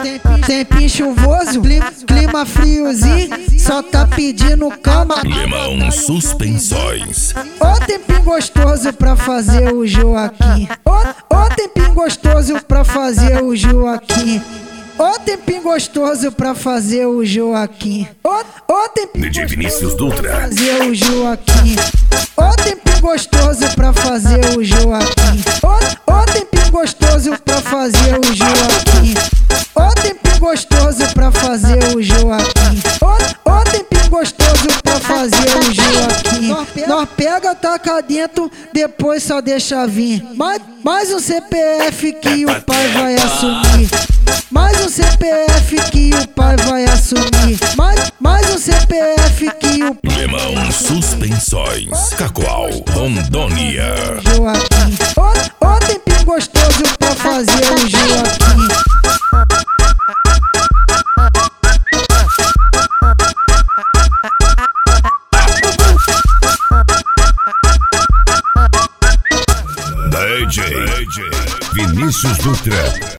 Tempinho chuvoso, clima friozinho, só tá pedindo cama. Limão Suspensões. Ô tempinho gostoso pra fazer o Joaquim. Ô tempinho gostoso pra fazer o Joaquim. Ô tempinho gostoso pra fazer o Joaquim. Ô tempinho De Vinícius Dutra. pra fazer o Joaquim. Ô tempinho gostoso pra fazer o Joaquim. Ô tempinho gostoso pra fazer o Joaquim. Ô tempinho gostoso pra fazer o Joaquim. Ô tempinho gostoso pra fazer o Joaquim. Nós pega, taca dentro, depois só deixa vir. Mais um CPF que o pai vai assumir. Mais um CPF que o pai vai assumir. Mais um CPF que o pai Limão Suspensões. Cacoal, Rondônia. Joaquim. Ô tempinho gostoso pra fazer o Joaquim. DJ Vinícius Dutra.